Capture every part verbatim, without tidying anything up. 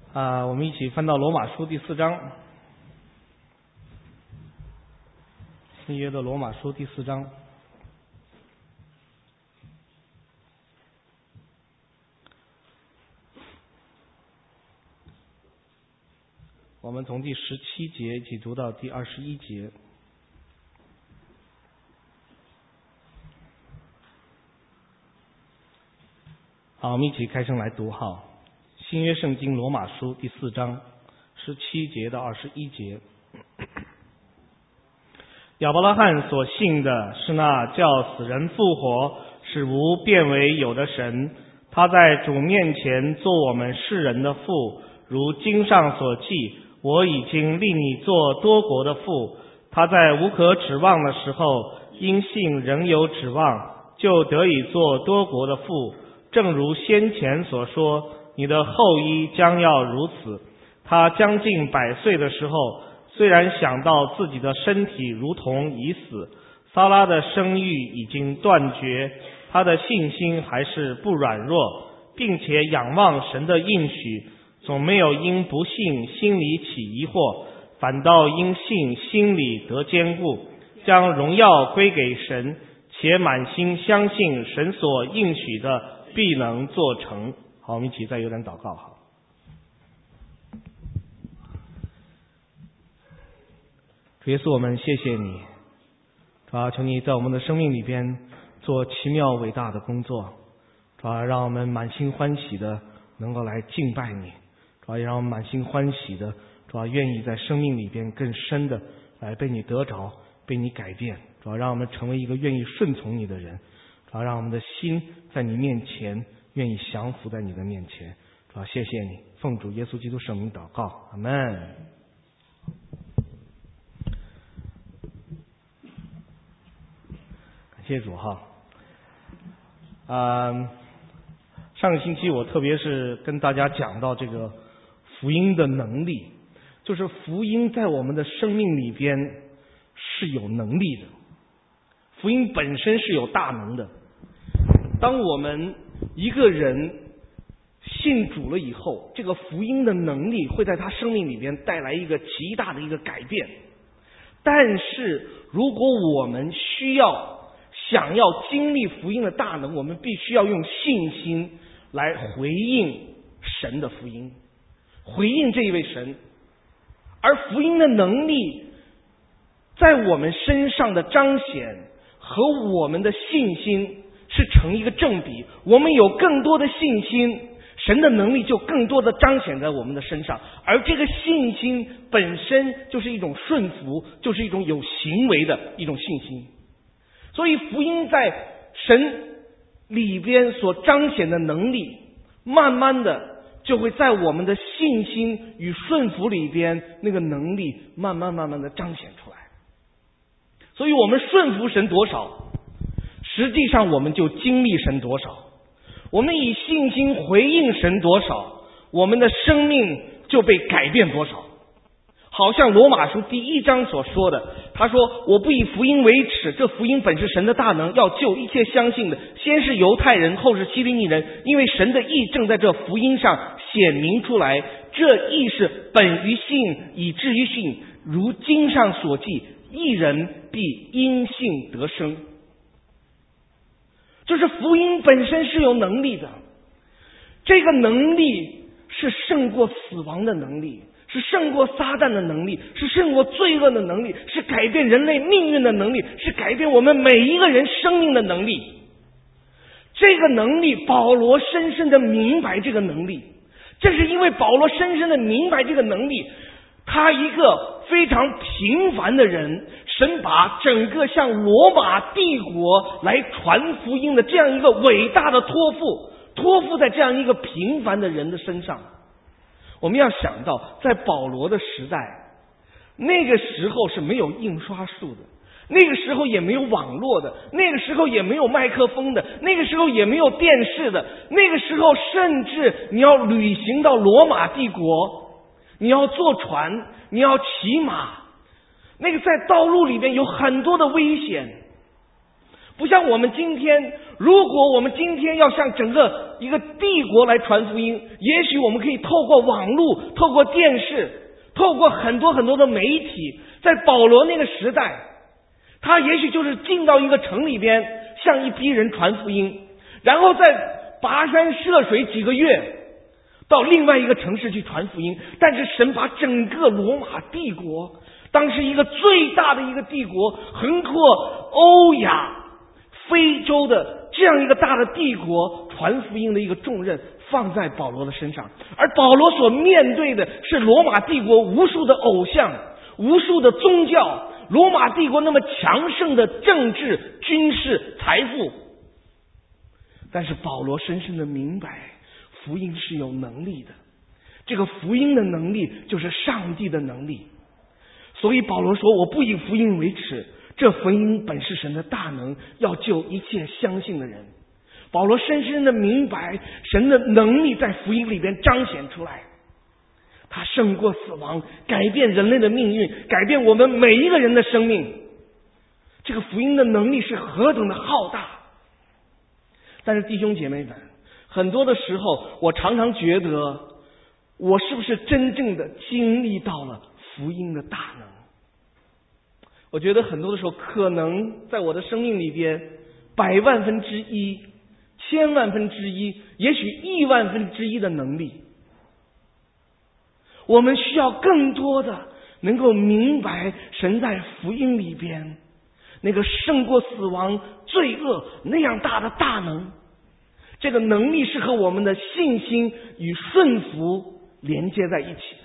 啊，我们一起翻到罗马书第四章，新约的罗马书第四章。我们从第十七节一起读到第二十一节。好，我们一起开声来读哈。新约圣经罗马书第四章十七节到二十一节。亚伯拉罕所信的是那叫死人复活，使无变为有的神，他在主面前做我们世人的父，如经上所记，我已经立你做多国的父。他在无可指望的时候，因信仍有指望，就得以做多国的父。正如先前所说，你的后裔将要如此。他将近百岁的时候，虽然想到自己的身体如同已死，撒拉的生育已经断绝，他的信心还是不软弱，并且仰望神的应许，总没有因不信心里起疑惑，反倒因信心里得坚固，将荣耀归给神，且满心相信神所应许的必能做成。好，我们一起再有点祷告。好，主耶稣，我们谢谢你，主啊，求你在我们的生命里边做奇妙伟大的工作，主啊，让我们满心欢喜的能够来敬拜你，主啊，也让我们满心欢喜的，主啊，愿意在生命里边更深的来被你得着，被你改变，主啊，让我们成为一个愿意顺从你的人，主啊，让我们的心在你面前愿意降服在你的面前，主啊，谢谢你，奉主耶稣基督圣名祷告，阿们。感谢主哈。啊、呃，上个星期我特别是跟大家讲到这个福音的能力，就是福音在我们的生命里边是有能力的，福音本身是有大能的。当我们一个人信主了以后，这个福音的能力会在他生命里边带来一个极大的一个改变。但是如果我们需要想要经历福音的大能，我们必须要用信心来回应神的福音，回应这一位神。而福音的能力在我们身上的彰显和我们的信心是成一个正比，我们有更多的信心，神的能力就更多的彰显在我们的身上，而这个信心本身就是一种顺服，就是一种有行为的一种信心。所以福音在神里边所彰显的能力，慢慢的就会在我们的信心与顺服里边，那个能力慢慢慢慢的彰显出来。所以我们顺服神多少，实际上我们就经历神多少，我们以信心回应神多少，我们的生命就被改变多少。好像罗马书第一章所说的，他说我不以福音为耻，这福音本是神的大能，要救一切相信的，先是犹太人，后是希利尼人，因为神的义正在这福音上显明出来，这义是本于信以至于信，如经上所记，义人必因信得生。就是福音本身是有能力的，这个能力是胜过死亡的能力，是胜过撒旦的能力，是胜过罪恶的能力，是改变人类命运的能力，是改变我们每一个人生命的能力。这个能力保罗深深的明白这个能力，正是因为保罗深深的明白这个能力，他一个非常平凡的人，神把整个像罗马帝国来传福音的这样一个伟大的托付托付在这样一个平凡的人的身上。我们要想到在保罗的时代，那个时候是没有印刷术的，那个时候也没有网络的，那个时候也没有麦克风的，那个时候也没有电视的，那个时候甚至你要旅行到罗马帝国，你要坐船，你要骑马，那个在道路里面有很多的危险。 不像我们今天，如果我们今天要向整个一个帝国来传福音，也许我们可以透过网络，透过电视，透过很多很多的媒体。在保罗那个时代，他也许就是进到一个城里边，向一批人传福音，然后再跋山涉水几个月到另外一个城市去传福音。但是神把整个罗马帝国，当时一个最大的一个帝国，横跨欧亚非洲的这样一个大的帝国，传福音的一个重任放在保罗的身上。而保罗所面对的是罗马帝国无数的偶像，无数的宗教，罗马帝国那么强盛的政治、军事、财富。但是保罗深深的明白，福音是有能力的，这个福音的能力就是上帝的能力。所以保罗说，我不以福音为耻，这福音本是神的大能，要救一切相信的人。保罗深深的明白，神的能力在福音里边彰显出来，他胜过死亡，改变人类的命运，改变我们每一个人的生命。这个福音的能力是何等的浩大！但是弟兄姐妹们，很多的时候我常常觉得，我是不是真正的经历到了福音的大能？我觉得很多的时候，可能在我的生命里边，百万分之一、千万分之一，也许亿万分之一的能力，我们需要更多的能够明白神在福音里边那个胜过死亡、罪恶那样大的大能。这个能力是和我们的信心与顺服连接在一起的。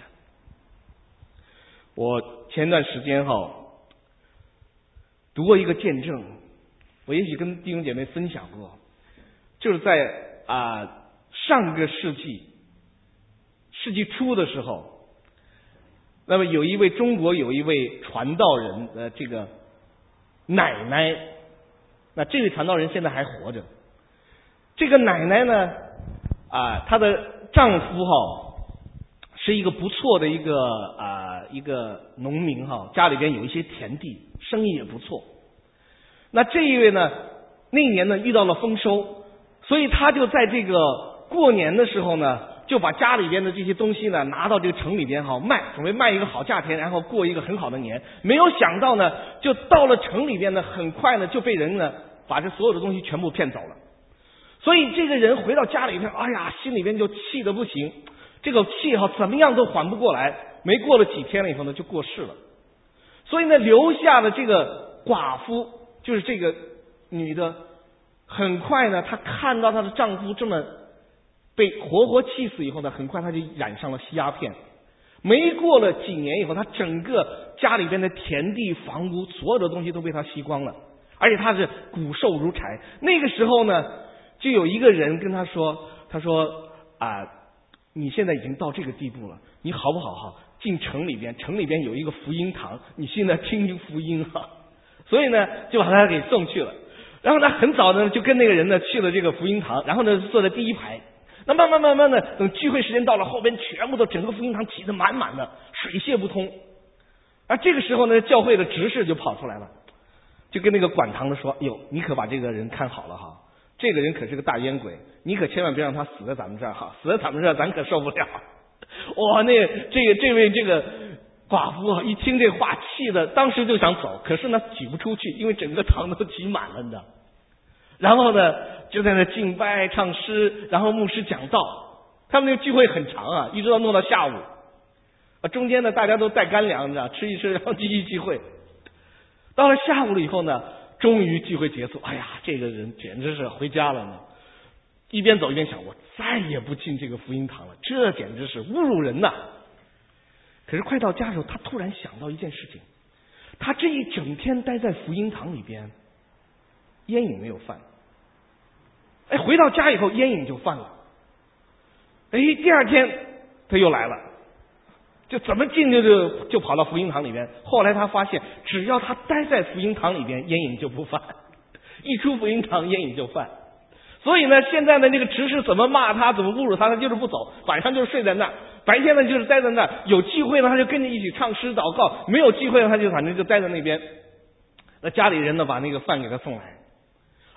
我前段时间哈读过一个见证，我也许跟弟兄姐妹分享过，就是在啊、呃、上个世纪世纪初的时候，那么有一位中国有一位传道人的这个奶奶，那这位传道人现在还活着。这个奶奶呢，啊、呃，她的丈夫哈是一个不错的一个啊、呃、一个农民哈，家里边有一些田地，生意也不错。那这一位呢，那一年呢遇到了丰收，所以他就在这个过年的时候呢，就把家里边的这些东西呢拿到这个城里边哈卖，准备卖一个好价钱，然后过一个很好的年。没有想到呢，就到了城里边呢，很快呢就被人呢把这所有的东西全部骗走了。所以这个人回到家里边，哎呀，心里边就气得不行，这个气哈怎么样都缓不过来。没过了几天了以后呢，就过世了。所以呢，留下了这个寡妇，就是这个女的，很快呢，她看到她的丈夫这么被活活气死以后呢，很快她就染上了吸鸦片。没过了几年以后，她整个家里边的田地、房屋，所有的东西都被她吸光了，而且她是骨瘦如柴。那个时候呢，就有一个人跟她说，他说啊，你现在已经到这个地步了，你好不好哈进城里边，城里边有一个福音堂，你现在听听福音哈。所以呢，就把他给送去了。然后呢，很早呢就跟那个人呢去了这个福音堂，然后呢坐在第一排。那慢慢慢慢的，等聚会时间到了，后边全部都整个福音堂挤得满满的，水泄不通。而这个时候呢，教会的执事就跑出来了，就跟那个管堂的说：“哟，你可把这个人看好了哈，这个人可是个大烟鬼，你可千万别让他死在咱们这儿哈，死在咱们这儿咱可受不了。”哇，那这个这位这个寡妇啊，一听这话，气的当时就想走，可是呢挤不出去，因为整个堂都挤满了的。然后呢，就在那敬拜唱诗，然后牧师讲道。他们那个聚会很长啊，一直到弄到下午。啊，中间呢大家都带干粮，你知道，吃一吃，然后继续聚会。到了下午了以后呢，终于聚会结束。哎呀，这个人简直是回家了呢。一边走一边想，我再也不进这个福音堂了，这简直是侮辱人呐！可是快到家的时候，他突然想到一件事情，他这一整天待在福音堂里边，烟瘾没有犯。哎，回到家以后烟瘾就犯了。哎，第二天他又来了，就怎么进就就就跑到福音堂里边。后来他发现，只要他待在福音堂里边，烟瘾就不犯；一出福音堂，烟瘾就犯。所以呢，现在呢，那个执事怎么骂他，怎么侮辱他，他就是不走，晚上就是睡在那儿，白天呢就是待在那儿，有聚会呢他就跟着一起唱诗祷告，没有聚会呢他就反正就待在那边。那家里人呢把那个饭给他送来，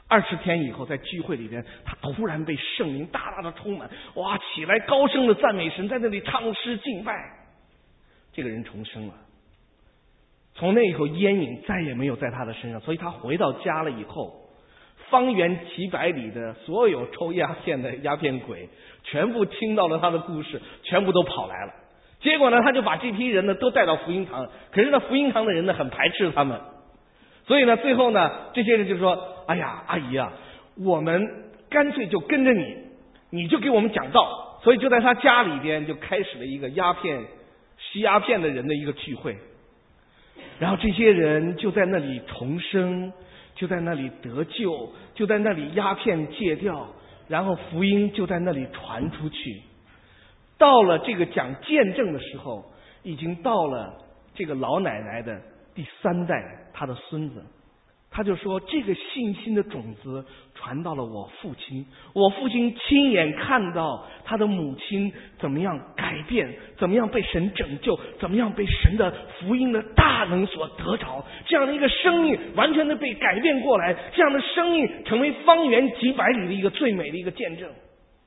二十天以后，在聚会里边，他突然被圣灵大大的充满，哇，起来高声的赞美神，在那里唱诗敬拜。这个人重生了，从那以后烟瘾再也没有在他的身上，所以他回到家了以后，方圆几百里的所有抽鸦片的鸦片鬼全部听到了他的故事，全部都跑来了。结果呢，他就把这批人呢都带到福音堂，可是呢，福音堂的人呢很排斥他们，所以呢，最后呢，这些人就说：“哎呀，阿姨啊，我们干脆就跟着你，你就给我们讲道。”所以就在他家里边就开始了一个鸦片吸鸦片的人的一个聚会，然后这些人就在那里重生，就在那里得救，就在那里鸦片戒掉，然后福音就在那里传出去。到了这个讲见证的时候，已经到了这个老奶奶的第三代，她的孙子，他就说这个信心的种子传到了我父亲，我父亲亲眼看到他的母亲怎么样改变，怎么样被神拯救，怎么样被神的福音的大能所得着，这样的一个生命完全的被改变过来，这样的生命成为方圆几百里的一个最美的一个见证。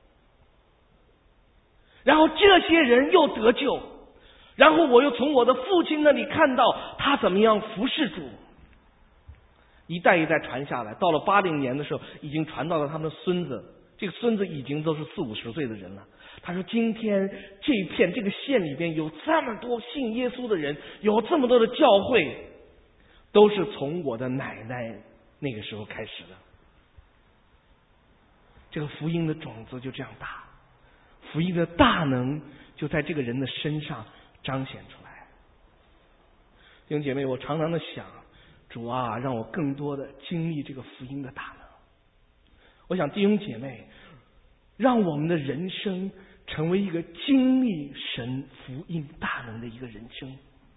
然后这些人又得救，然后我又从我的父亲那里看到他怎么样服侍主，一代一代传下来，到了八零年的时候，已经传到了他们的孙子。这个孙子已经都是四五十岁的人了。他说：“今天这一片这个县里边有这么多信耶稣的人，有这么多的教会，都是从我的奶奶那个时候开始的。这个福音的种子就这样大，福音的大能就在这个人的身上彰显出来。”弟兄姐妹，我常常的想，主啊，让我更多的经历这个福音的大能。我想弟兄姐妹，让我们的人生成为一个经历神福音大能的一个人生。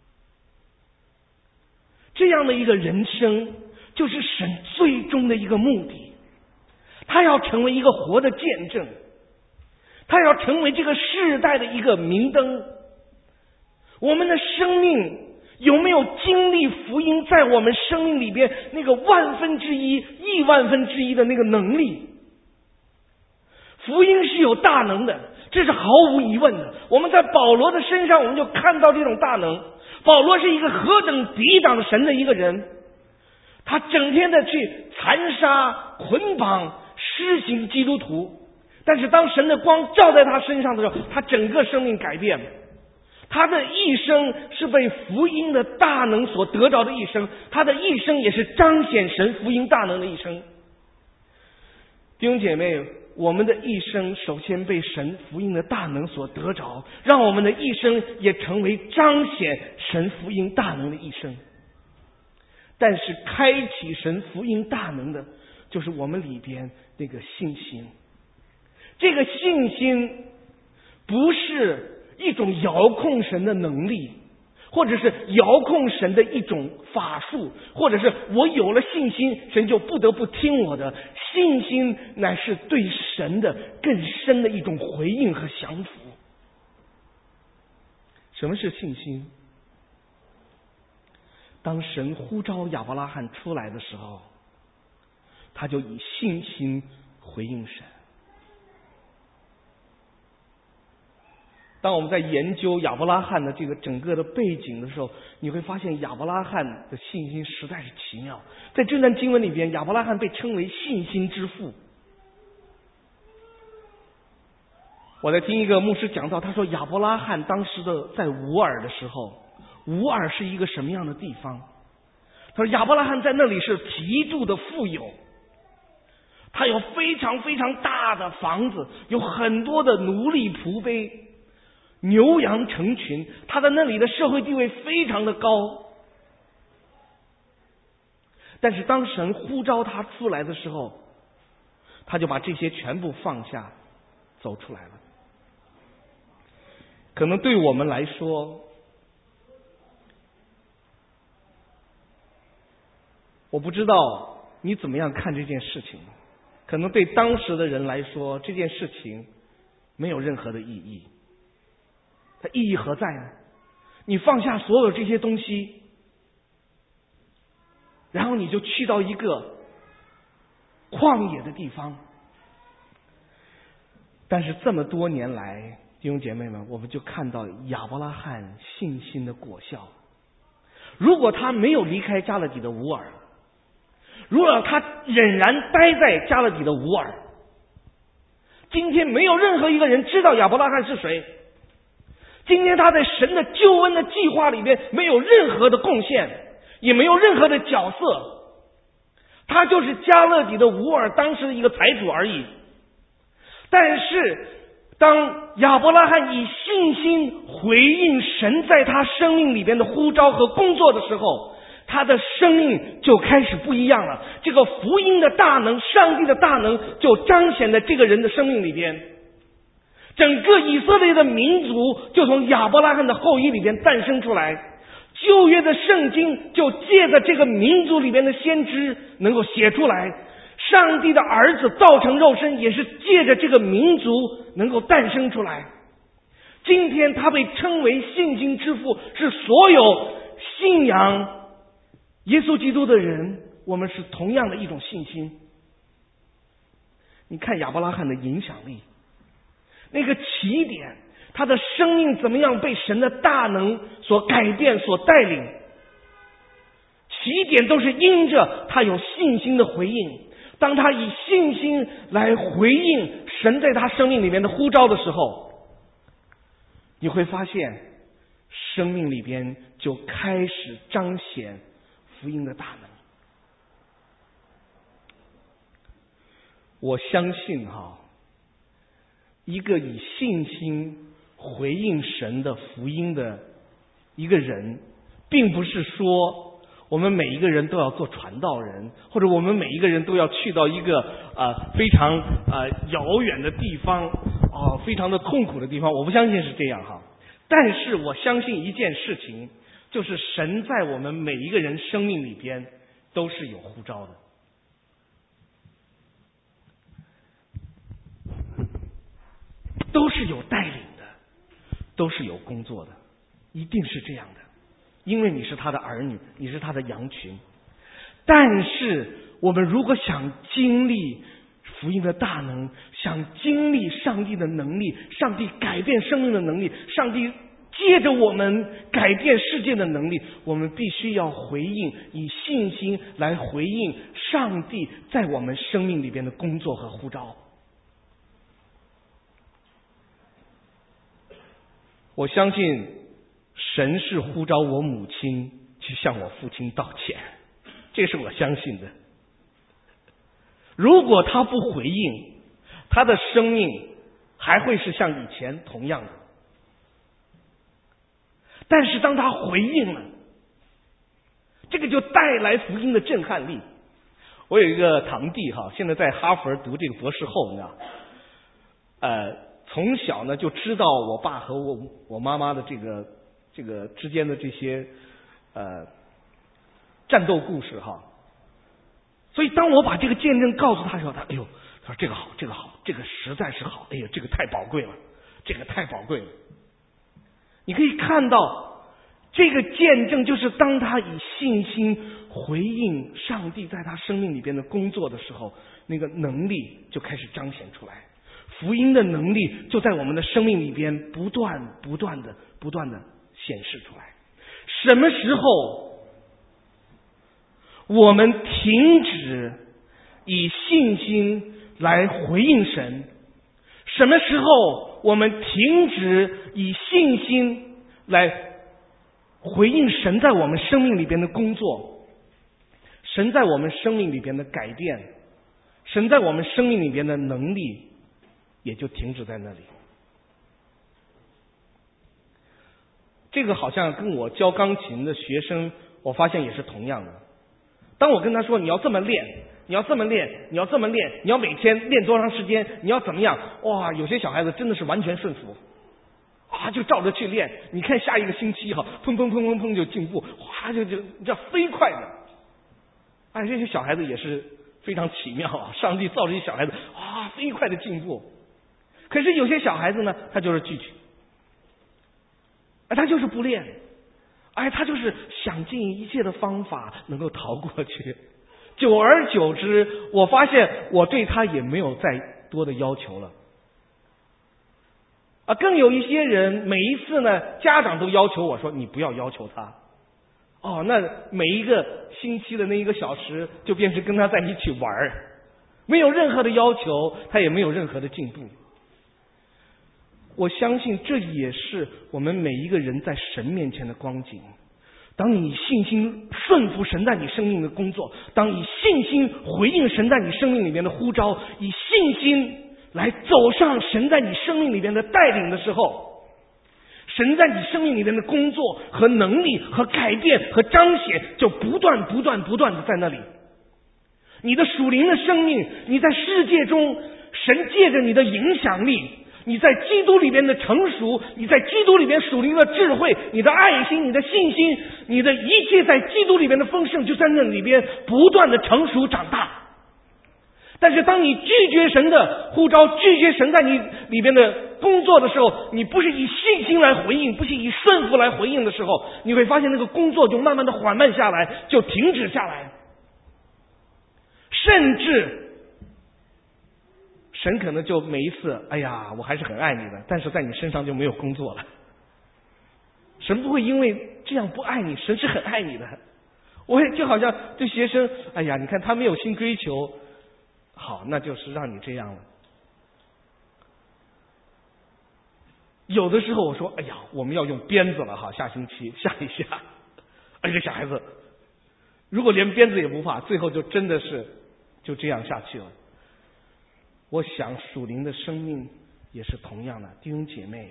这样的一个人生，就是神最终的一个目的。他要成为一个活的见证，他要成为这个世代的一个明灯。我们的生命有没有经历福音在我们生命里边那个万分之一、亿万分之一的那个能力？福音是有大能的，这是毫无疑问的。我们在保罗的身上，我们就看到这种大能。保罗是一个何等抵挡神的一个人，他整天的去残杀、捆绑、施行基督徒，但是当神的光照在他身上的时候，他整个生命改变了。他的一生是被福音的大能所得着的一生，他的一生也是彰显神福音大能的一生。弟兄姐妹，我们的一生首先被神福音的大能所得着，让我们的一生也成为彰显神福音大能的一生。但是开启神福音大能的，就是我们里边那个信心。这个信心不是一种遥控神的能力，或者是遥控神的一种法术，或者是我有了信心，神就不得不听我的。信心乃是对神的更深的一种回应和降服。什么是信心？当神呼召亚伯拉罕出来的时候，他就以信心回应神。当我们在研究亚伯拉罕的这个整个的背景的时候，你会发现亚伯拉罕的信心实在是奇妙。在这段经文里边，亚伯拉罕被称为信心之父。我在听一个牧师讲到，他说亚伯拉罕当时的在乌尔的时候，乌尔是一个什么样的地方？他说亚伯拉罕在那里是极度的富有，他有非常非常大的房子，有很多的奴隶仆婢，牛羊成群，他在那里的社会地位非常的高。但是当神呼召他出来的时候，他就把这些全部放下，走出来了。可能对我们来说，我不知道你怎么样看这件事情，可能对当时的人来说，这件事情没有任何的意义。它意义何在呢？你放下所有这些东西，然后你就去到一个旷野的地方。但是这么多年来，弟兄姐妹们，我们就看到亚伯拉罕信心的果效。如果他没有离开加勒底的乌尔，如果他仍然待在加勒底的乌尔，今天没有任何一个人知道亚伯拉罕是谁。今天他在神的救恩的计划里面没有任何的贡献，也没有任何的角色，他就是加勒底的乌尔当时的一个财主而已。但是当亚伯拉罕以信心回应神在他生命里边的呼召和工作的时候，他的生命就开始不一样了。这个福音的大能，上帝的大能就彰显在这个人的生命里边。整个以色列的民族就从亚伯拉罕的后裔里边诞生出来。旧约的圣经就借着这个民族里边的先知能够写出来。上帝的儿子道成肉身也是借着这个民族能够诞生出来。今天他被称为信心之父，是所有信仰耶稣基督的人，我们是同样的一种信心。你看亚伯拉罕的影响力，那个起点，他的生命怎么样被神的大能所改变所带领，起点都是因着他有信心的回应。当他以信心来回应神在他生命里面的呼召的时候，你会发现生命里边就开始彰显福音的大能。我相信哈，一个以信心回应神的福音的一个人，并不是说我们每一个人都要做传道人，或者我们每一个人都要去到一个呃非常呃遥远的地方啊、呃，非常的痛苦的地方。我不相信是这样哈。但是我相信一件事情，就是神在我们每一个人生命里边都是有呼召的，都是有带领的，都是有工作的，一定是这样的。因为你是他的儿女，你是他的羊群。但是我们如果想经历福音的大能，想经历上帝的能力，上帝改变生命的能力，上帝借着我们改变世界的能力，我们必须要回应，以信心来回应上帝在我们生命里边的工作和呼召。我相信神是呼召我母亲去向我父亲道歉，这是我相信的。如果他不回应，他的生命还会是像以前同样的。但是当他回应了，这个就带来福音的震撼力。我有一个堂弟哈，现在在哈佛读这个博士后，你知道，呃，从小呢就知道我爸和我我妈妈的这个这个之间的这些呃战斗故事哈。所以当我把这个见证告诉他的时候，他哎呦，他说这个好，这个好，这个实在是好，哎呀，这个太宝贵了，这个太宝贵了。你可以看到这个见证，就是当他以信心回应上帝在他生命里边的工作的时候，那个能力就开始彰显出来，福音的能力就在我们的生命里边不断不断的不断的显示出来。什么时候我们停止以信心来回应神？什么时候我们停止以信心来回应神在我们生命里边的工作，神在我们生命里边的改变，神在我们生命里边的能力也就停止在那里。这个好像跟我教钢琴的学生，我发现也是同样的。当我跟他说你要这么练，你要这么练，你要这么练，你要每天练多长时间，你要怎么样，哇，有些小孩子真的是完全顺服啊，就照着去练。你看下一个星期哈，砰砰砰砰砰就进步，哗就就这飞快的。哎，这些小孩子也是非常奇妙啊！上帝造这些小孩子啊，飞快的进步。可是有些小孩子呢，他就是拒绝，哎，他就是不练，哎，他就是想尽一切的方法能够逃过去。 久而久之，我发现我对他也没有再多的要求了。啊，更有一些人，每一次呢，家长都要求我说：“你不要要求他。”哦，那每一个星期的那一个小时，就变成跟他在一起玩儿，没有任何的要求，他也没有任何的进步。我相信这也是我们每一个人在神面前的光景。当你以信心顺服神在你生命的工作，当以信心回应神在你生命里面的呼召，以信心来走上神在你生命里面的带领的时候，神在你生命里面的工作和能力和改变和彰显就不断不断不断的在那里。你的属灵的生命，你在世界中，神借着你的影响力，你在基督里边的成熟，你在基督里边属灵的智慧，你的爱心，你的信心，你的一切在基督里边的丰盛就在那里边不断的成熟长大。但是当你拒绝神的呼召，拒绝神在你里边的工作的时候，你不是以信心来回应，不是以顺服来回应的时候，你会发现那个工作就慢慢的缓慢下来，就停止下来。甚至神可能就每一次，哎呀，我还是很爱你的，但是在你身上就没有工作了。神不会因为这样不爱你，神是很爱你的。我也就好像对学生，哎呀，你看他没有新追求，好，那就是让你这样了。有的时候我说，哎呀，我们要用鞭子了哈，下星期下一下。哎，这小孩子如果连鞭子也不怕，最后就真的是就这样下去了。我想属灵的生命也是同样的，弟兄姐妹，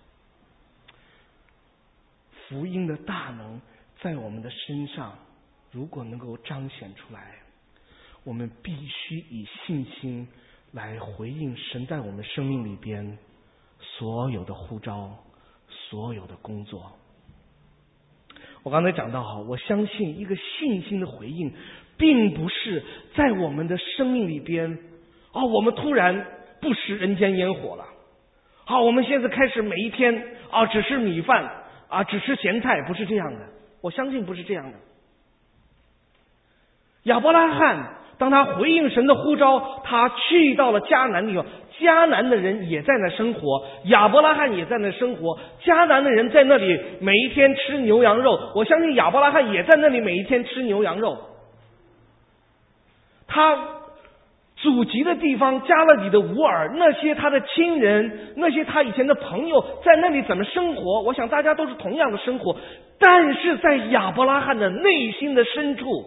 福音的大能在我们的身上如果能够彰显出来，我们必须以信心来回应神在我们生命里边所有的呼召，所有的工作。我刚才讲到，我相信一个信心的回应并不是在我们的生命里边哦，我们突然不食人间烟火了。好，我们现在开始每一天啊，只吃米饭啊，只吃咸菜，不是这样的。我相信不是这样的。亚伯拉罕当他回应神的呼召，他去到了迦南地方，迦南的人也在那生活，亚伯拉罕也在那生活。迦南的人在那里每一天吃牛羊肉，我相信亚伯拉罕也在那里每一天吃牛羊肉。他祖籍的地方加勒底的吾尔，那些他的亲人，那些他以前的朋友在那里怎么生活，我想大家都是同样的生活。但是在亚伯拉罕的内心的深处，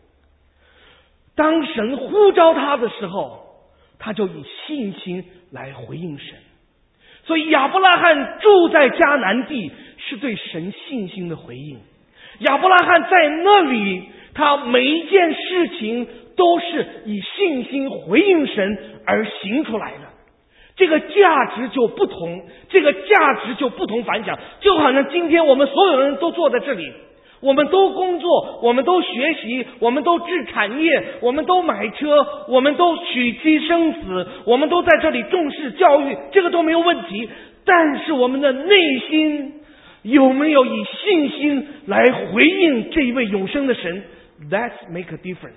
当神呼召他的时候，他就以信心来回应神。所以亚伯拉罕住在迦南地是对神信心的回应。亚伯拉罕在那里，他每一件事情都是以信心回应神而行出来的，这个价值就不同，这个价值就不同凡响。就好像今天我们所有人都坐在这里，我们都工作，我们都学习，我们都置产业，我们都买车，我们都娶妻生子，我们都在这里重视教育，这个都没有问题。但是我们的内心有没有以信心来回应这一位永生的神？ Let's make a difference。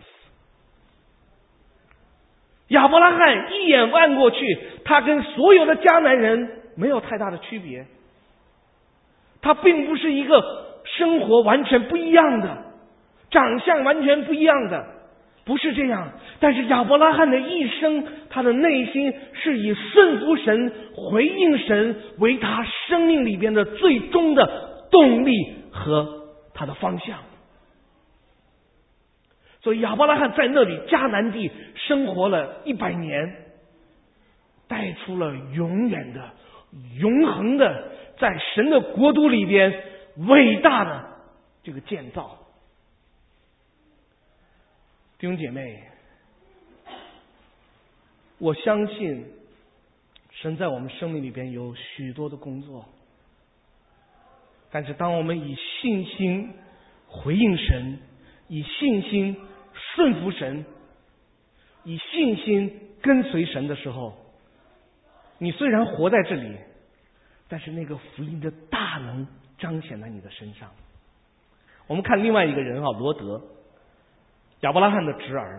亚伯拉罕一眼望过去，他跟所有的迦南人没有太大的区别。他并不是一个生活完全不一样的，长相完全不一样的，不是这样。但是亚伯拉罕的一生，他的内心是以顺服神、回应神为他生命里边的最终的动力和他的方向。所以亚伯拉罕在那里迦南地生活了一百年，带出了永远的、永恒的在神的国度里边伟大的这个建造。弟兄姐妹，我相信神在我们生命里边有许多的工作，但是当我们以信心回应神，以信心顺服神，以信心跟随神的时候，你虽然活在这里，但是那个福音的大能彰显在你的身上。我们看另外一个人啊，罗德。 亚伯拉罕的侄儿。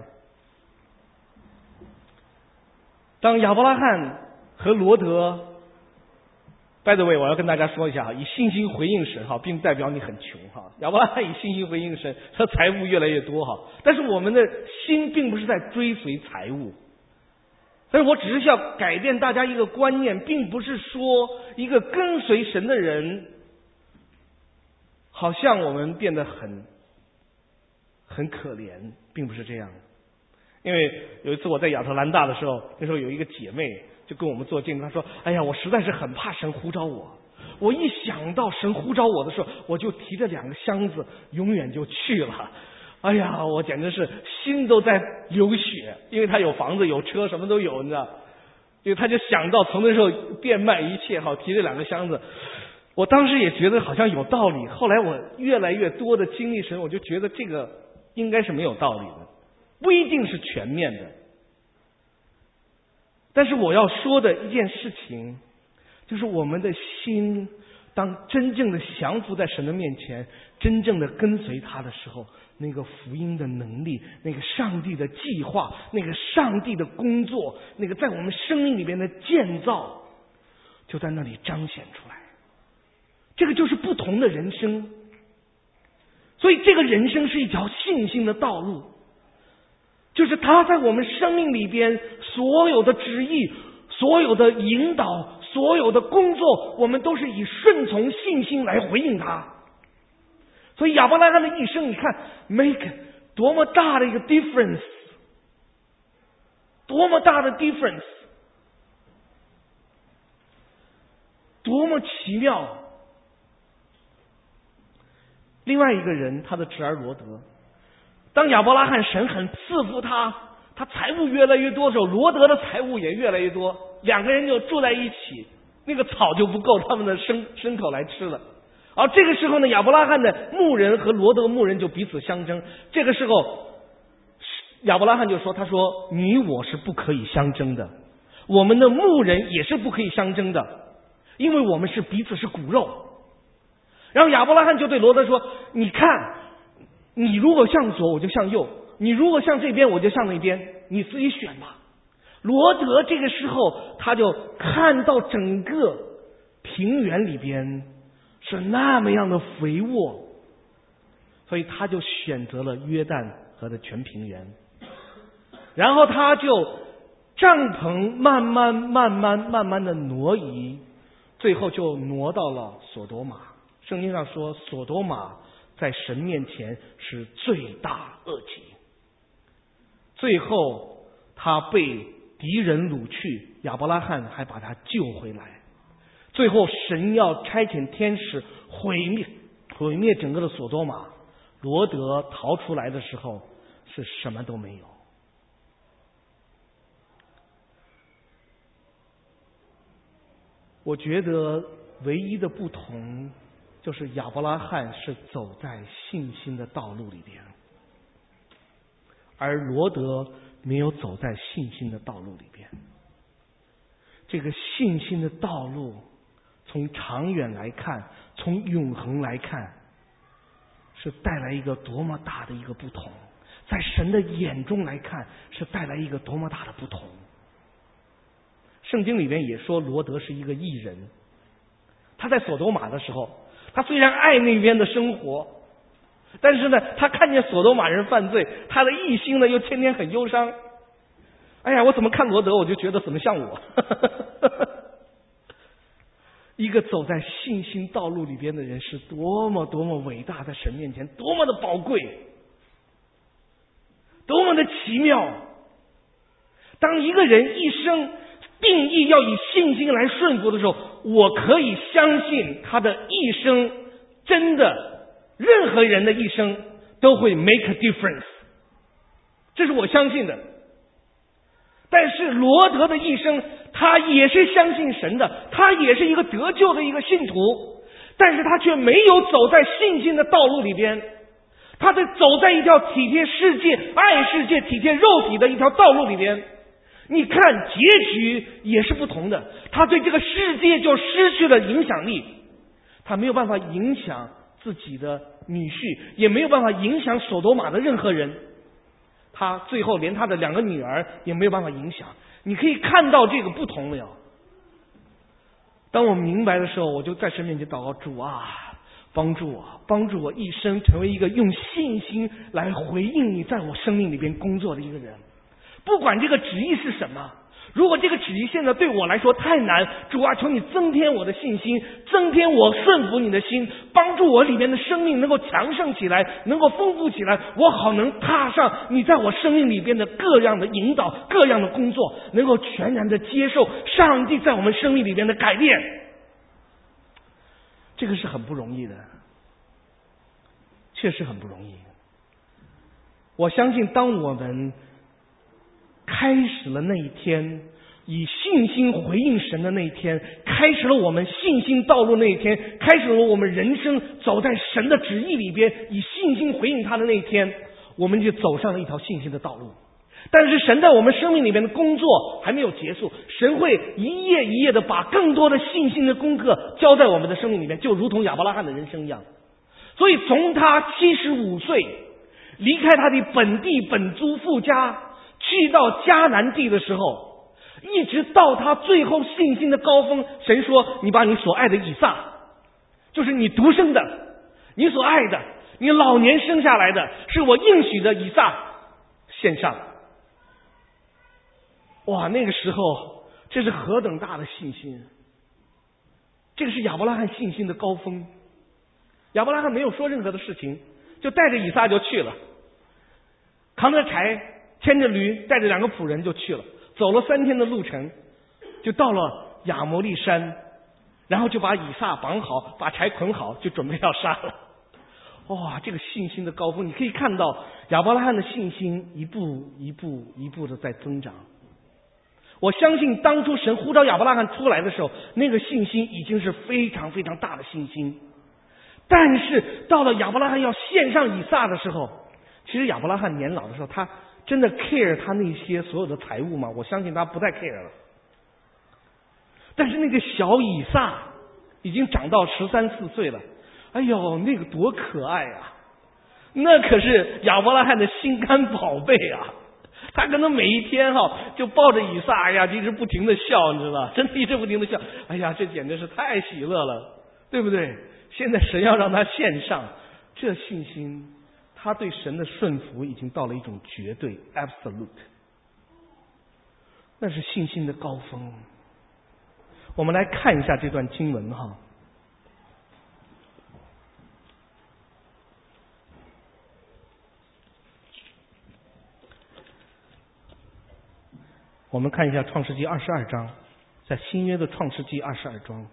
当亚伯拉罕和罗德 by the way 我要跟大家说一下，以信心回应神哈，并不代表你很穷哈。亚伯拉罕以信心回应神，他财物越来越多哈。但是我们的心并不是在追随财物，但是我只是要改变大家一个观念，并不是说一个跟随神的人好像我们变得很很可怜，并不是这样。因为有一次我在亚特兰大的时候，那时候有一个姐妹就跟我们做见证，她说：“哎呀，我实在是很怕神呼召我，我一想到神呼召我的时候，我就提着两个箱子，永远就去了。哎呀，我简直是心都在流血，因为她有房子、有车，什么都有，你知道？因为她就想到从那时候变卖一切，好提着两个箱子。我当时也觉得好像有道理，后来我越来越多的经历神，我就觉得这个应该是没有道理的。”不一定是全面的，但是我要说的一件事情，就是我们的心当真正的降服在神的面前，真正的跟随他的时候，那个福音的能力，那个上帝的计划，那个上帝的工作，那个在我们生命里边的建造，就在那里彰显出来。这个就是不同的人生。所以这个人生是一条信心的道路，就是他在我们生命里边所有的旨意，所有的引导，所有的工作，我们都是以顺从信心来回应他。所以亚伯拉罕的一生，你看 make 多么大的一个 difference， 多么大的 difference， 多么奇妙。另外一个人，他的侄儿罗德，当亚伯拉罕神很赐福他，他财物越来越多的时候，罗德的财物也越来越多，两个人就住在一起，那个草就不够他们的牲牲口来吃了。而这个时候呢，亚伯拉罕的牧人和罗德牧人就彼此相争。这个时候亚伯拉罕就说，他说你我是不可以相争的，我们的牧人也是不可以相争的，因为我们是彼此是骨肉。然后亚伯拉罕就对罗德说，你看，你如果向左我就向右，你如果向这边我就向那边，你自己选吧。罗德这个时候他就看到整个平原里边是那么样的肥沃，所以他就选择了约旦河的全平原。然后他就帐篷慢慢慢慢慢慢的挪移，最后就挪到了索多玛。圣经上说，索多玛在神面前是罪大恶极，最后他被敌人掳去，亚伯拉罕还把他救回来。最后神要差遣天使毁灭毁灭整个的索多玛，罗德逃出来的时候是什么都没有。我觉得唯一的不同就是亚伯拉罕是走在信心的道路里边，而罗德没有走在信心的道路里边。这个信心的道路从长远来看，从永恒来看，是带来一个多么大的一个不同，在神的眼中来看是带来一个多么大的不同。圣经里面也说罗德是一个义人，他在索多玛的时候，他虽然爱那边的生活，但是呢他看见索多玛人犯罪，他的义心呢又天天很忧伤。哎呀，我怎么看罗德我就觉得怎么像我一个走在信心道路里边的人是多么多么伟大，在神面前多么的宝贵，多么的奇妙。当一个人一生定义要以信心来顺服的时候，我可以相信他的一生真的任何人的一生都会 make a difference， 这是我相信的。但是罗德的一生他也是相信神的，他也是一个得救的一个信徒，但是他却没有走在信心的道路里边，他在走在一条体贴世界、爱世界、体贴肉体的一条道路里边。你看结局也是不同的，他对这个世界就失去了影响力，他没有办法影响自己的女婿，也没有办法影响索多玛的任何人。 他最后连他的两个女儿也没有办法影响。你可以看到这个不同没有？当我明白的时候，我就在神面前祷告，主啊，帮助我，帮助我一生成为一个用信心来回应你在我生命里边工作的一个人，不管这个旨意是什么。如果这个旨意现在对我来说太难，主啊，求你增添我的信心，增添我顺服你的心，帮助我里面的生命能够强盛起来，能够丰富起来，我好能踏上你在我生命里边的各样的引导，各样的工作，能够全然的接受上帝在我们生命里边的改变。这个是很不容易的，确实很不容易。我相信当我们开始了那一天，以信心回应神的那一天，开始了我们信心道路那一天，开始了我们人生走在神的旨意里边，以信心回应他的那一天，我们就走上了一条信心的道路。但是神在我们生命里面的工作还没有结束，神会一页一页的把更多的信心的功课交在我们的生命里面，就如同亚伯拉罕的人生一样。所以从他七十五岁离开他的本地本族父家，去到迦南地的时候，一直到他最后信心的高峰，神说，你把你所爱的以撒，就是你独生的，你所爱的，你老年生下来的，是我应许的以撒献上。哇，那个时候这是何等大的信心，这个是亚伯拉罕信心的高峰。亚伯拉罕没有说任何的事情，就带着以撒就去了，扛着柴，牵着驴，带着两个仆人就去了，走了三天的路程，就到了亚摩利山，然后就把以撒绑好，把柴捆好，就准备要杀了。哇，这个信心的高峰，你可以看到亚伯拉罕的信心一步一步一步的在增长。我相信当初神呼召亚伯拉罕出来的时候，那个信心已经是非常非常大的信心。但是到了亚伯拉罕要献上以撒的时候，其实亚伯拉罕年老的时候，他真的 care 他那些所有的财物吗？我相信他不太 care 了。但是那个小以撒已经长到十三四岁了，哎呦，那个多可爱啊！那可是亚伯拉罕的心肝宝贝啊！他可能每一天哈、哦、就抱着以撒，哎呀，一直不停的笑，你知道吧？真的一直不停的笑，哎呀，这简直是太喜乐了，对不对？现在神要让他献上，这信心，他对神的顺服已经到了一种绝对 absolute， 那是信心的高峰。我们来看一下这段经文哈。我们看一下创世纪二十二章，在新约的创世纪二十二章。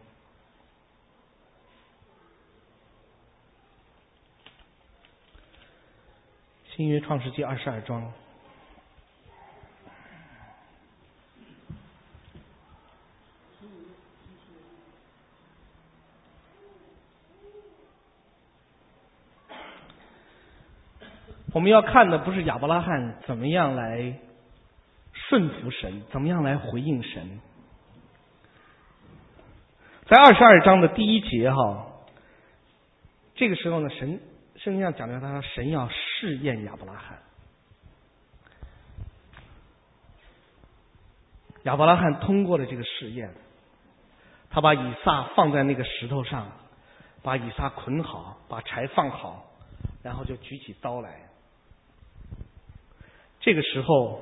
新约创世纪二十二章。我们要看的不是亚伯拉罕怎么样来顺服神，怎么样来回应神。在二十二章的第一节哈，这个时候呢，神圣经上讲的，他说神要试验亚伯拉罕。亚伯拉罕通过了这个试验，他把以撒放在那个石头上，把以撒捆好，把柴放好，然后就举起刀来。这个时候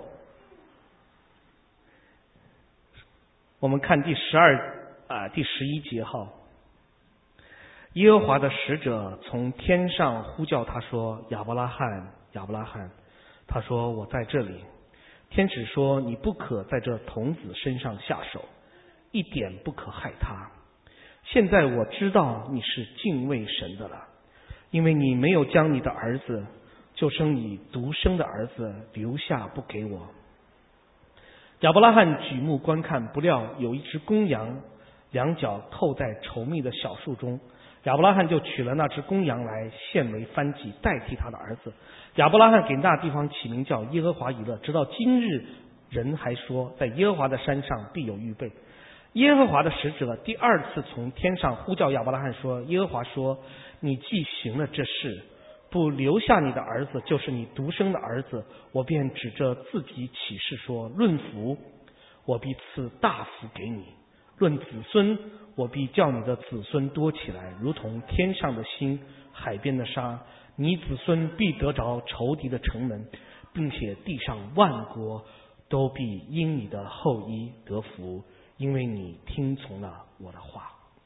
我们看第十二啊第十一节哈，耶和华的使者从天上呼叫他说，亚伯拉罕，亚伯拉罕。他说，我在这里。天使说，你不可在这童子身上下手，一点不可害他。现在我知道你是敬畏神的了，因为你没有将你的儿子，就生你独生的儿子留下不给我。亚伯拉罕举目观看，不料有一只公羊，两脚透在稠密的小树中。亚伯拉罕就取了那只公羊来献为燔祭，代替他的儿子。亚伯拉罕给那地方起名叫耶和华以勒，直到今日，人还说，在耶和华的山上必有预备。耶和华的使者第二次从天上呼叫亚伯拉罕说，耶和华说，你既行了这事， 不留下你的儿子，就是你独生的儿子，我便指着自己起誓说，论福，我必赐大福给你；论子孙，我必叫你的子孙多起来，如同天上的星，海边的沙。你子孙必得着仇敌的城门，并且地上万国都必因你的后裔得福，因为你听从了我的话。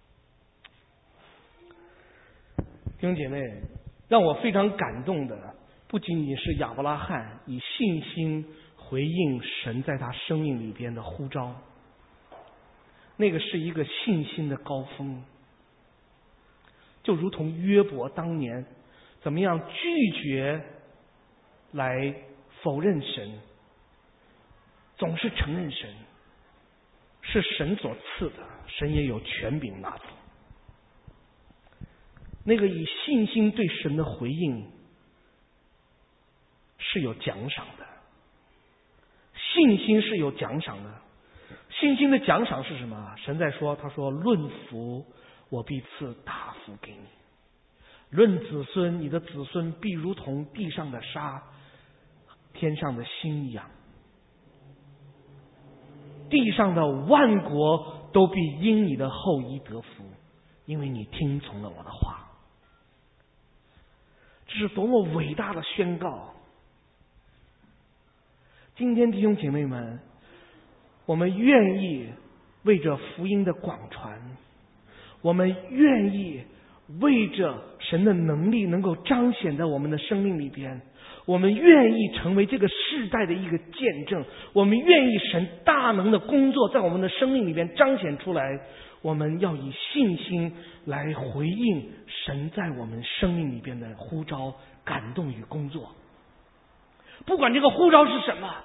弟兄姐妹，让我非常感动的不仅仅是亚伯拉罕以信心回应神在他生命里边的呼召，那个是一个信心的高峰，就如同约伯当年怎么样拒绝来否认神，总是承认神是神所赐的，神也有权柄拿走。那个以信心对神的回应是有奖赏的，信心是有奖赏的。信心的奖赏是什么？神在说，他说，论福，我必赐大福给你；论子孙，你的子孙必如同地上的沙，天上的星一样。地上的万国都必因你的后裔得福，因为你听从了我的话。这是多么伟大的宣告！今天弟兄姐妹们，我们愿意为着福音的广传，我们愿意为着神的能力能够彰显在我们的生命里边，我们愿意成为这个世代的一个见证，我们愿意神大能的工作在我们的生命里边彰显出来。我们要以信心来回应神在我们生命里边的呼召、感动与工作。不管这个呼召是什么，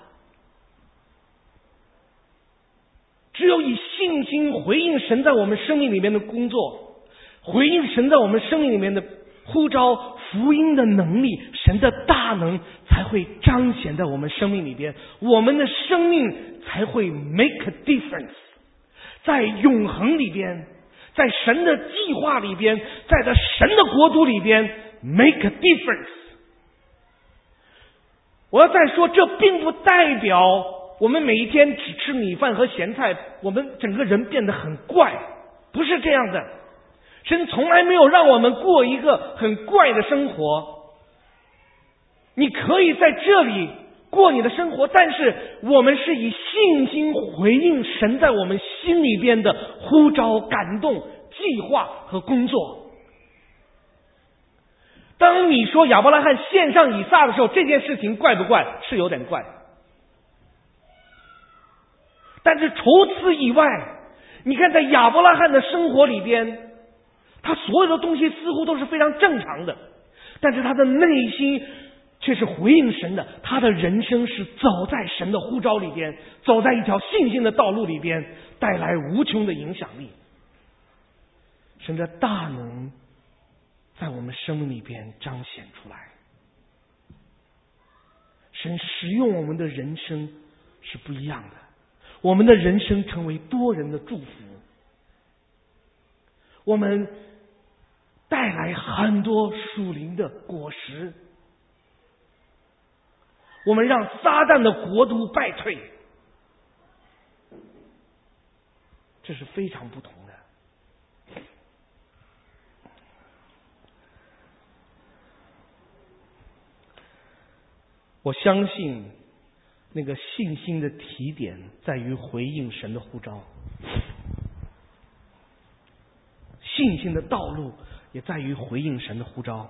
只有以信心回应神在我们生命里面的工作，回应神在我们生命里面的呼召，福音的能力，神的大能才会彰显在我们生命里边，我们的生命才会 make a difference。在永恒里边，在神的计划里边，在这神的国度里边 make a difference。 我要再说，这并不代表我们每一天只吃米饭和咸菜，我们整个人变得很怪，不是这样的。神从来没有让我们过一个很怪的生活，你可以在这里过你的生活，但是我们是以信心回应神在我们心里边的呼召、感动、计划和工作。当你说亚伯拉罕献上以撒的时候，这件事情怪不怪？是有点怪。但是除此以外，你看在亚伯拉罕的生活里边，他所有的东西似乎都是非常正常的，但是他的内心却是回应神的，他的人生是走在神的呼召里边，走在一条信心的道路里边，带来无穷的影响力。神的大能在我们生命里边彰显出来，神使用我们的人生是不一样的，我们的人生成为多人的祝福，我们带来很多属灵的果实，我们让撒旦的国度败退，这是非常不同的。我相信那个信心的提点在于回应神的呼召，信心的道路也在于回应神的呼召。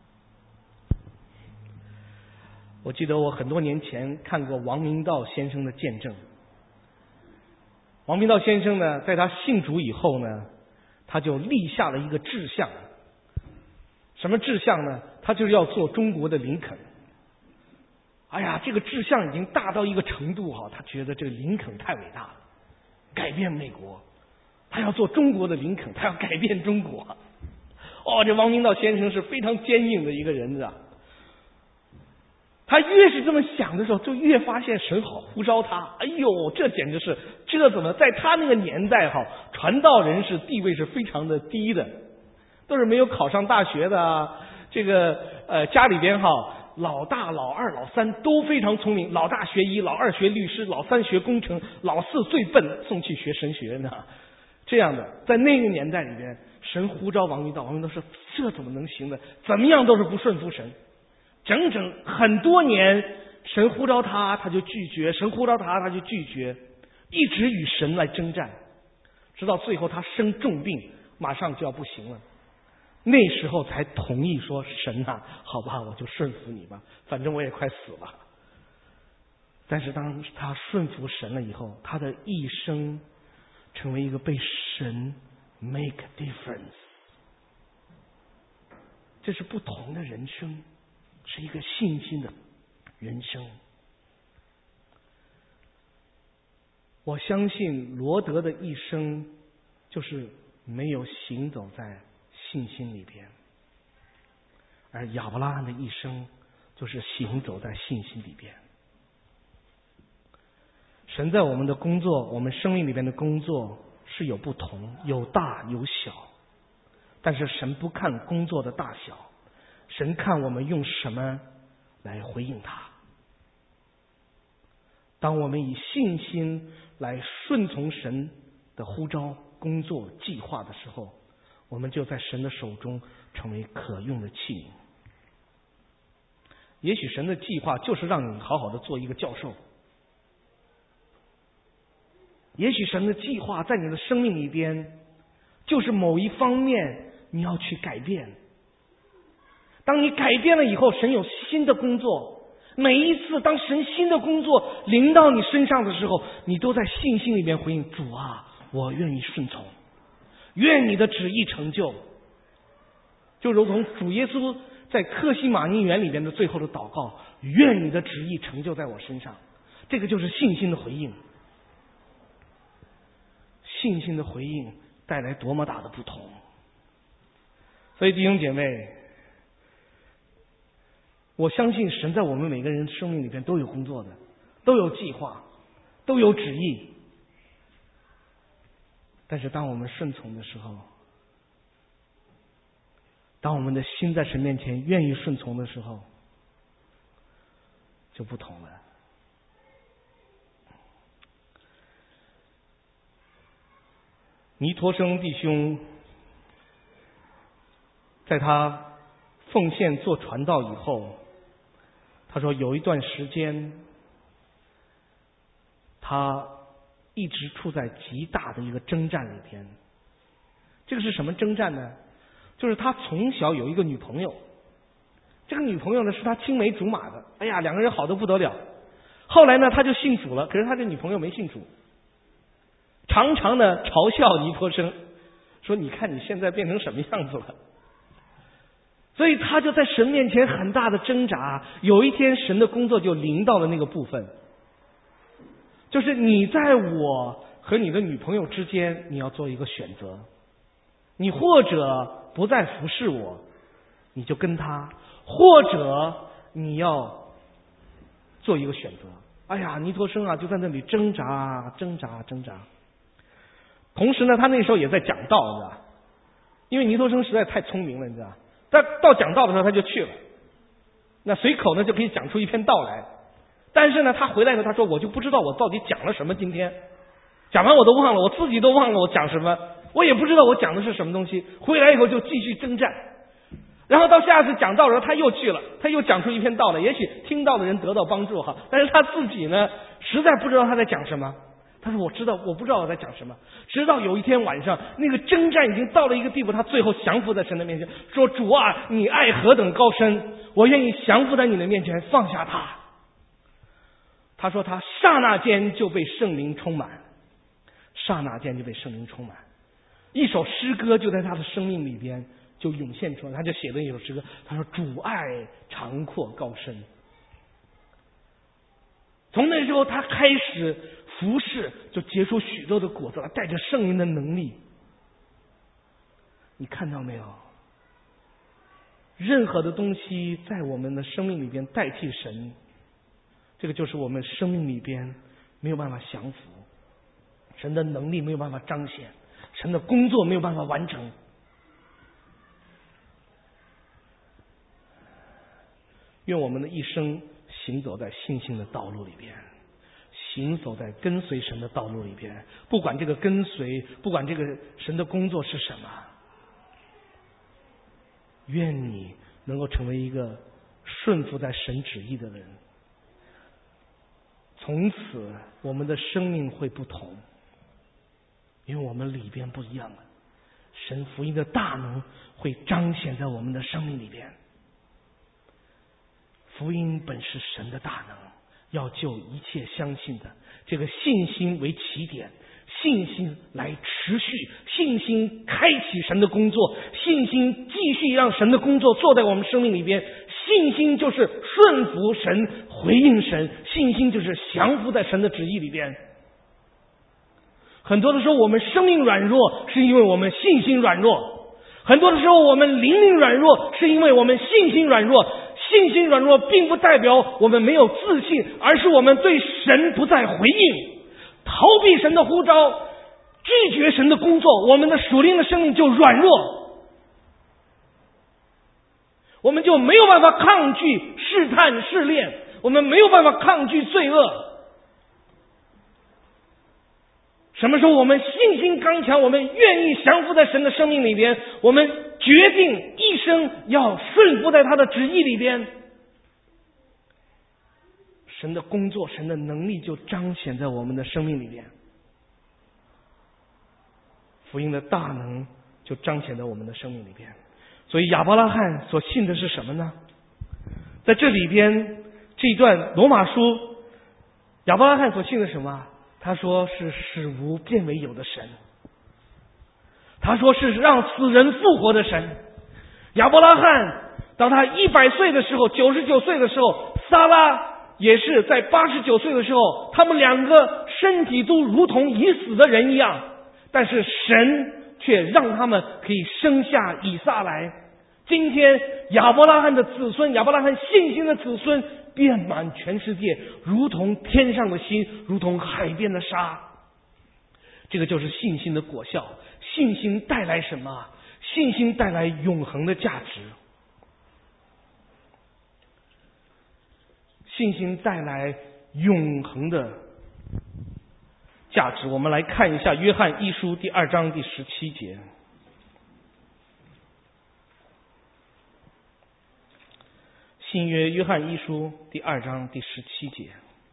我记得我很多年前看过王明道先生的见证。王明道先生呢，在他信主以后呢，他就立下了一个志向。什么志向呢？他就是要做中国的林肯。哎呀，这个志向已经大到一个程度哈，他觉得这个林肯太伟大了，改变美国，他要做中国的林肯，他要改变中国。哦，这王明道先生是非常坚硬的一个人啊。他越是这么想的时候，就越发现神好呼召他。哎呦，这简直是，这怎么在他那个年代哈，传道人是地位是非常的低的，都是没有考上大学的啊，这个呃家里边哈，老大、老二、老三都非常聪明，老大学医，老二学律师，老三学工程，老四最笨，送去学神学呢。这样的，在那个年代里边，神呼召王明道，王明道说这怎么能行呢？怎么样都是不顺服神。整整很多年，神呼召他，他就拒绝；神呼召他，他就拒绝，一直与神来征战，直到最后他生重病，马上就要不行了。那时候才同意说：“神啊，好吧，我就顺服你吧，反正我也快死了。”但是当他顺服神了以后，他的一生成为一个被神 make a difference， 这是不同的人生，是一个信心的人生。我相信罗德的一生就是没有行走在信心里边，而亚伯拉罕的一生就是行走在信心里边。神在我们的工作，我们生命里边的工作是有不同，有大有小，但是神不看工作的大小，神看我们用什么来回应他。当我们以信心来顺从神的呼召、工作、计划的时候，我们就在神的手中成为可用的器皿。也许神的计划就是让你好好的做一个教授，也许神的计划在你的生命里边就是某一方面你要去改变。当你改变了以后，神有新的工作。每一次当神新的工作临到你身上的时候，你都在信心里面回应：主啊，我愿意顺从，愿你的旨意成就。就如同主耶稣在客西马尼园里边的最后的祷告：愿你的旨意成就在我身上。这个就是信心的回应。信心的回应带来多么大的不同。所以弟兄姐妹，我相信神在我们每个人生命里边都有工作的，都有计划，都有旨意。但是当我们顺从的时候，当我们的心在神面前愿意顺从的时候，就不同了。尼陀生弟兄在他奉献做传道以后，他说有一段时间他一直处在极大的一个征战里边。这个是什么征战呢？就是他从小有一个女朋友，这个女朋友呢是他青梅竹马的，哎呀，两个人好得不得了。后来呢他就信主了，可是他这女朋友没信主，常常呢嘲笑尼陀生，说你看你现在变成什么样子了。所以他就在神面前很大的挣扎。有一天神的工作就临到了那个部分，就是你在我和你的女朋友之间，你要做一个选择，你或者不再服侍我，你就跟他，或者你要做一个选择。哎呀，尼陀生啊就在那里挣扎挣扎挣扎。同时呢他那时候也在讲道，你知道，因为尼陀生实在太聪明了，你知道，但到讲道的时候他就去了，那随口呢就可以讲出一篇道来。但是呢他回来以后他说，我就不知道我到底讲了什么，今天讲完我都忘了，我自己都忘了我讲什么，我也不知道我讲的是什么东西。回来以后就继续征战，然后到下次讲道的时候他又去了，他又讲出一篇道来。也许听到的人得到帮助哈，但是他自己呢实在不知道他在讲什么。他说我知道，我不知道我在讲什么。直到有一天晚上，那个征战已经到了一个地步，他最后降服在神的面前，说主啊，你爱何等高深，我愿意降服在你的面前，放下他。他说他刹那间就被圣灵充满，刹那间就被圣灵充满。一首诗歌就在他的生命里边就涌现出来，他就写了一首诗歌，他说主爱长阔高深。从那时候他开始服侍，就结出许多的果子来，带着圣灵的能力。你看到没有？任何的东西在我们的生命里边代替神，这个就是我们生命里边没有办法降服，神的能力没有办法彰显，神的工作没有办法完成。 愿我们的一生行走在信心的道路里边，行走在跟随神的道路里边，不管这个跟随，不管这个神的工作是什么，愿你能够成为一个顺服在神旨意的人。从此我们的生命会不同，因为我们里边不一样了，神福音的大能会彰显在我们的生命里边。福音本是神的大能，要救一切相信的。这个信心为起点，信心来持续，信心开启神的工作，信心继续让神的工作做在我们生命里边。信心就是顺服神，回应神，信心就是降服在神的旨意里边。很多的时候我们生命软弱，是因为我们信心软弱；很多的时候我们灵命软弱，是因为我们信心软弱。信心软弱并不代表我们没有自信，而是我们对神不再回应，逃避神的呼召，拒绝神的工作，我们的属灵的生命就软弱，我们就没有办法抗拒试探试炼，我们没有办法抗拒罪恶。什么时候我们信心刚强，我们愿意降服在神的生命里边，我们决定一生要顺服在他的旨意里边，神的工作，神的能力就彰显在我们的生命里边，福音的大能就彰显在我们的生命里边。所以亚伯拉罕所信的是什么呢？在这里边这一段罗马书，亚伯拉罕所信的是什么？他说是使无变为有的神，他说是让死人复活的神。亚伯拉罕当他一百岁的时候，九十九岁的时候，撒拉也是在八十九岁的时候，他们两个身体都如同已死的人一样，但是神却让他们可以生下以撒来。今天亚伯拉罕的子孙，亚伯拉罕信心的子孙遍满全世界，如同天上的星，如同海边的沙。这个就是信心的果效。信心带来什么？信心带来永恒的价值，信心带来永恒的价值。我们来看一下约翰一书第二章第十七节。新约约翰一书第二章第十七节。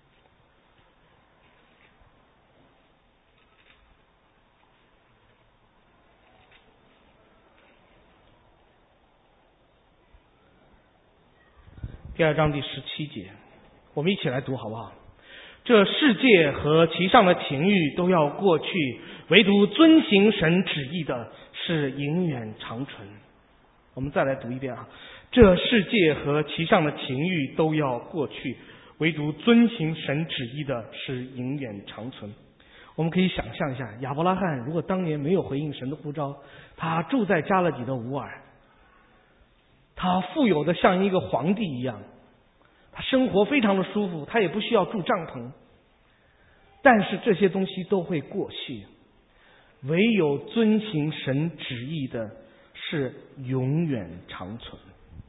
第二章第十七节，我们一起来读好不好？这世界和其上的情欲都要过去，唯独遵行神旨意的是永远长存。我们再来读一遍啊！这世界和其上的情欲都要过去，唯独遵行神旨意的是永远长存。我们可以想象一下，亚伯拉罕如果当年没有回应神的呼召，他住在加勒底的乌尔，他富有的像一个皇帝一样，他生活非常的舒服，他也不需要住帐篷。但是这些东西都会过去，唯有遵行神旨意的是永远长存。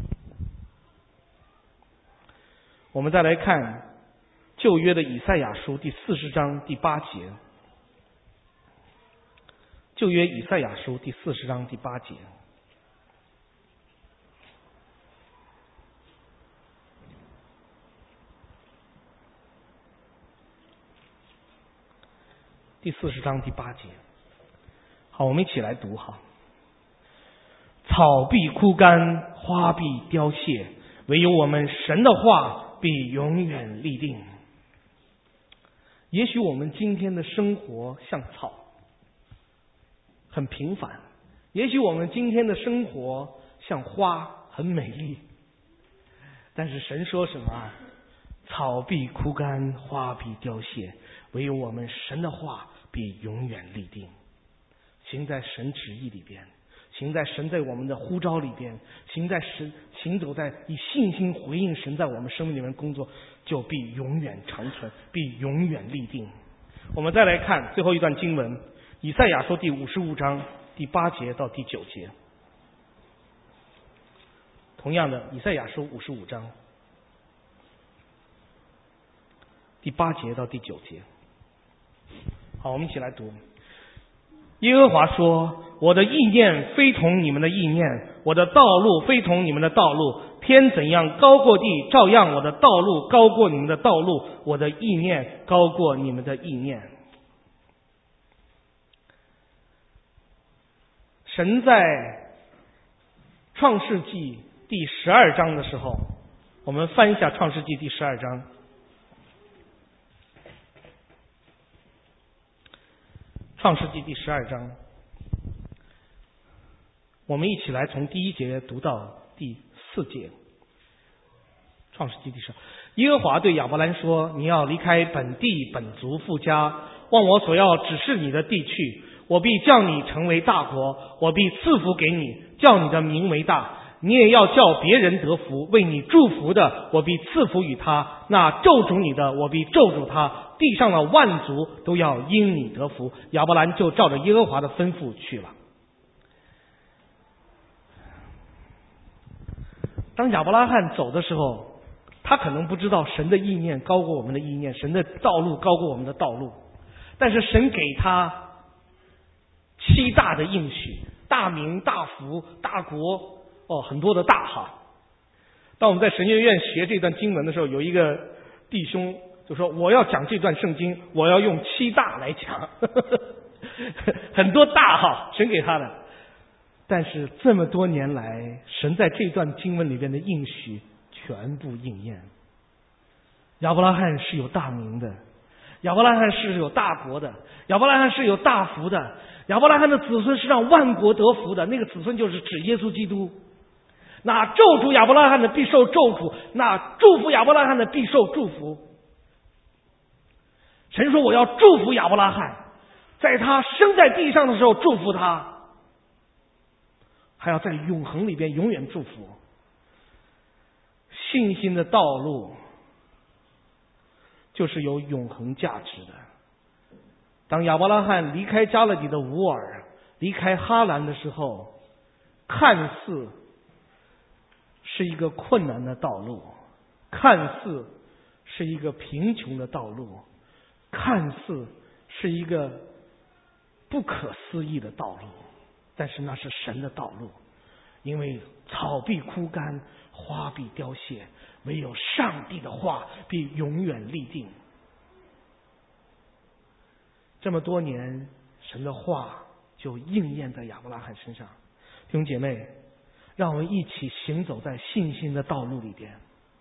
我们再来看旧约的以赛亚书第四十章第八节。旧约以赛亚书第四十章第八节。第四十章第八节。好，我们一起来读哈。草必枯干，花必凋谢，唯有我们神的话必永远立定。也许我们今天的生活像草，很平凡；也许我们今天的生活像花，很美丽。但是神说什么？草必枯干，花必凋谢，唯有我们神的话必永远立定。行在神旨意里边，行在神在我们的呼召里边，行在神行走在以信心回应神在我们生命里面工作，就必永远长存，必永远立定。我们再来看最后一段经文，以赛亚书第五十五章第八节到第九节。同样的，以赛亚书五十五章第八节到第九节。好，我们一起来读。耶和华说，我的意念非同你们的意念，我的道路非同你们的道路，天怎样高过地，照样我的道路高过你们的道路，我的意念高过你们的意念。神在创世纪第十二章的时候，我们翻一下创世纪第十二章。创世纪第十二章，我们一起来从第一节读到第四节。创世纪第十二，耶和华对亚伯兰说：“你要离开本地本族父家，往我所要指示你的地去。我必叫你成为大国，我必赐福给你，叫你的名为大。你也要叫别人得福，为你祝福的，我必赐福与他；那咒诅你的，我必咒诅他。地上的万族都要因你得福。”亚伯兰就照着耶和华的吩咐去了。当亚伯拉罕走的时候，他可能不知道神的意念高过我们的意念，神的道路高过我们的道路，但是神给他七大的应许：大名、大福、大国，哦，很多的大哈。当我们在神学院学这段经文的时候，有一个弟兄就说：“我要讲这段圣经，我要用七大来讲。”很多大哈，神给他的。但是这么多年来，神在这段经文里边的应许全部应验。亚伯拉罕是有大名的，亚伯拉罕是有大国的，亚伯拉罕是有大福的，亚伯拉罕的子孙是让万国得福的，那个子孙就是指耶稣基督。那咒诅亚伯拉罕的必受咒诅，那祝福亚伯拉罕的必受祝福。神说：“我要祝福亚伯拉罕，在他生在地上的时候祝福他，还要在永恒里边永远祝福。”信心的道路就是有永恒价值的。当亚伯拉罕离开加勒底的乌尔，离开哈兰的时候，看似是一个困难的道路，看似是一个贫穷的道路，看似是一个不可思议的道路，但是那是神的道路。因为草必枯干，花必凋谢，唯有上帝的话必永远立定。这么多年，神的话就应验在亚伯拉罕身上。弟兄姐妹，让我们一起行走在信心的道路里边。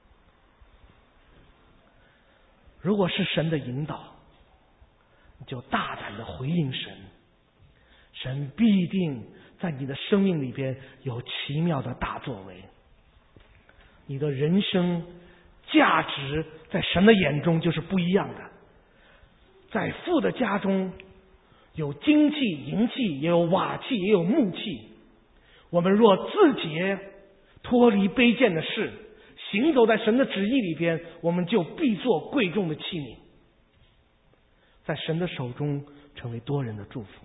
如果是神的引导，你就大胆的回应神，神必定在你的生命里边有奇妙的大作为。你的人生价值在神的眼中就是不一样的。在父的家中有金器、银器，也有瓦器，也有木器。我们若自洁，脱离卑贱的事，行走在神的旨意里边，我们就必做贵重的器皿，在神的手中成为多人的祝福。